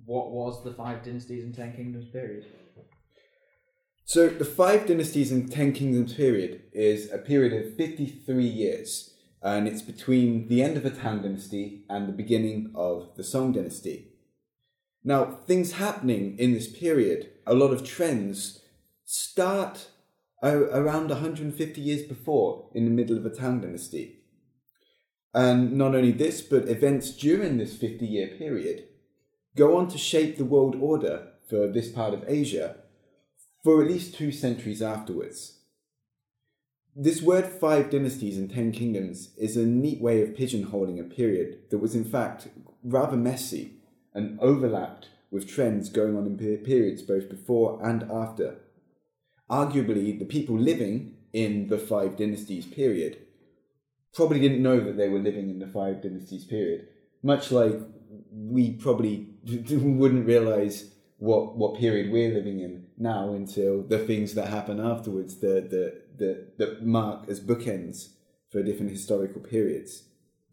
what was the Five Dynasties and Ten Kingdoms period? So the Five Dynasties and Ten Kingdoms period is a period of 53 years, and it's between the end of the Tang Dynasty and the beginning of the Song Dynasty. Now, things happening in this period, a lot of trends start around 150 years before, in the middle of the Tang Dynasty. And not only this, but events during this 50-year period go on to shape the world order for this part of Asia for at least 2 centuries afterwards. This word Five Dynasties and Ten Kingdoms is a neat way of pigeonholing a period that was in fact rather messy and overlapped with trends going on in periods both before and after. Arguably, the people living in the Five Dynasties period probably didn't know that they were living in the Five Dynasties period, much like we probably wouldn't realise what period we're living in now until the things that happen afterwards that mark as bookends for different historical periods.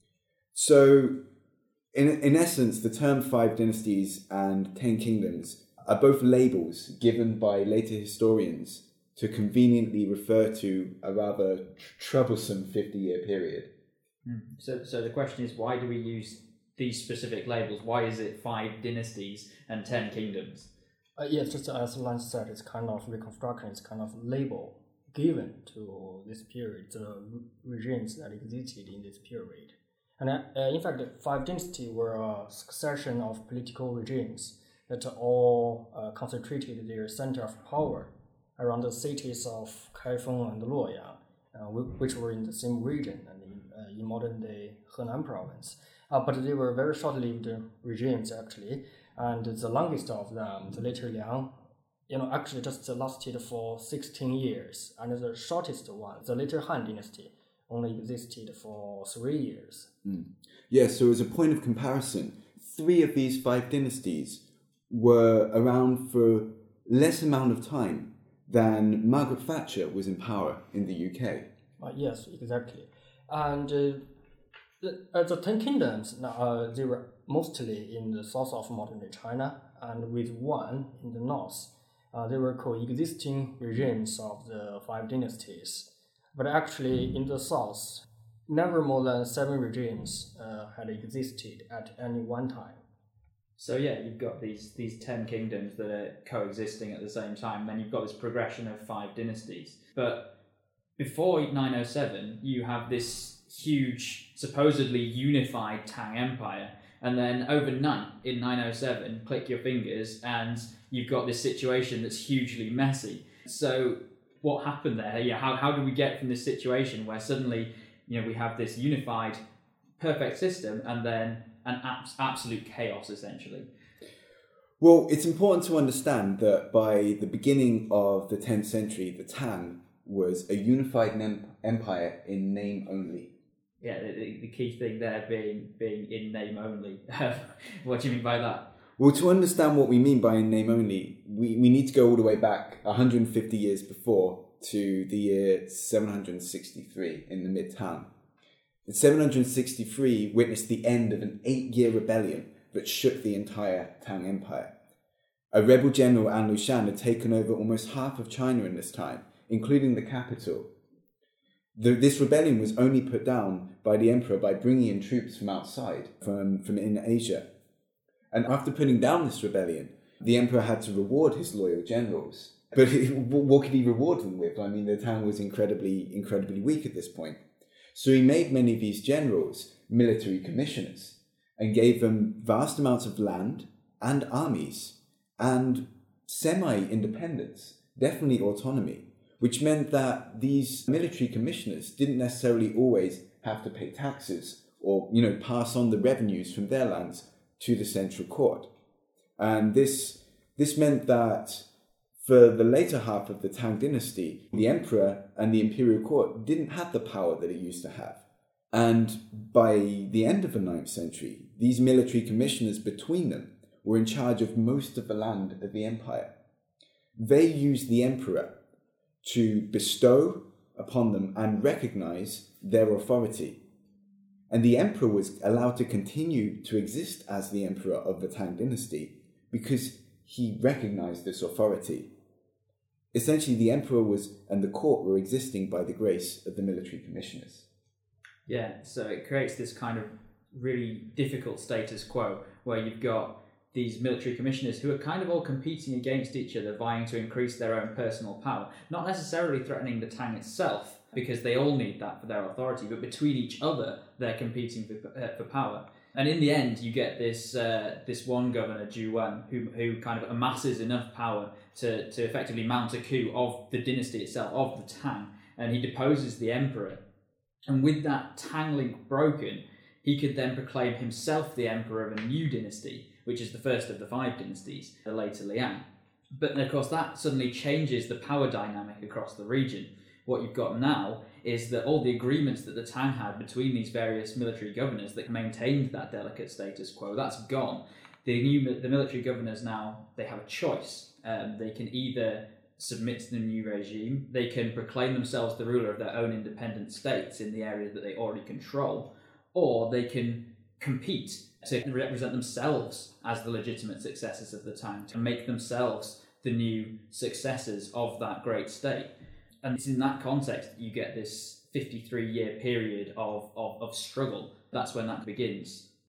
So, in essence, the term Five Dynasties and Ten Kingdoms are both labels given by later historians to conveniently refer to a rather troublesome 50-year period. So the question is, why do we use these specific labels? Why is it Five Dynasties and Ten Kingdoms? Yes, just as Lance said, it's kind of reconstruction, it's kind of label given to this period, the regimes that existed in this period. And in fact, the Five Dynasties were a succession of political regimes that all concentrated their center of power around the cities of Kaifeng and Luoyang, which were in the same region and in modern-day Henan province. But they were very short-lived regimes, actually, and the longest of them, the later Liang, actually just lasted for 16 years, and the shortest one, the later Han Dynasty, only existed for 3 years. Yeah, so as a point of comparison, 3 of these 5 dynasties were around for less amount of time than Margaret Thatcher was in power in the UK. Yes, exactly. And the Ten Kingdoms, they were mostly in the south of modern-day China, and with one in the north. They were coexisting regimes of the 5 dynasties. But actually, in the south, never more than 7 regimes had existed at any one time. So yeah, you've got these 10 kingdoms that are coexisting at the same time. Then you've got this progression of 5 dynasties. But before 907, you have this huge, supposedly unified Tang Empire. And then overnight, in 907, click your fingers, and you've got this situation that's hugely messy. So what happened there? Yeah, how do we get from this situation where suddenly, we have this unified, perfect system, and then an absolute chaos, essentially? Well, it's important to understand that by the beginning of the 10th century, the Tang was a unified empire in name only. Yeah, the key thing there being in name only. What do you mean by that? Well, to understand what we mean by in name only, we need to go all the way back 150 years before to the year 763 in the mid-Tang. 763 witnessed the end of an 8-year rebellion that shook the entire Tang Empire. A rebel general, An Lushan, had taken over almost half of China in this time, including the capital. This rebellion was only put down by the emperor by bringing in troops from outside, from in Asia. And after putting down this rebellion, the emperor had to reward his loyal generals. But what could he reward them with? I mean, the Tang was incredibly weak at this point. So he made many of these generals military commissioners and gave them vast amounts of land and armies and semi-independence, definitely autonomy, which meant that these military commissioners didn't necessarily always have to pay taxes or, pass on the revenues from their lands to the central court. And this meant that for the later half of the Tang dynasty, the emperor and the imperial court didn't have the power that it used to have. And by the end of the 9th century, these military commissioners between them were in charge of most of the land of the empire. They used the emperor to bestow upon them and recognize their authority. And the emperor was allowed to continue to exist as the emperor of the Tang dynasty because he recognized this authority. Essentially, the emperor and the court were existing by the grace of the military commissioners. Yeah, so it creates this kind of really difficult status quo where you've got these military commissioners who are kind of all competing against each other, vying to increase their own personal power, not necessarily threatening the Tang itself, because they all need that for their authority, but between each other, they're competing for power. And in the end, you get this one governor, Zhu Wen, who kind of amasses enough power to effectively mount a coup of the dynasty itself, of the Tang, and he deposes the emperor. And with that Tang link broken, he could then proclaim himself the emperor of a new dynasty, which is the first of the 5 dynasties, the later Liang. But of course, that suddenly changes the power dynamic across the region. What you've got now is that all the agreements that the Tang had between these various military governors that maintained that delicate status quo, that's gone. The military governors now, they have a choice. They can either submit to the new regime, they can proclaim themselves the ruler of their own independent states in the areas that they already control, or they can compete to represent themselves as the legitimate successors of the Tang, to make themselves the new successors of that great state. And it's in that context that you get this 53-year period of struggle. That's when that begins.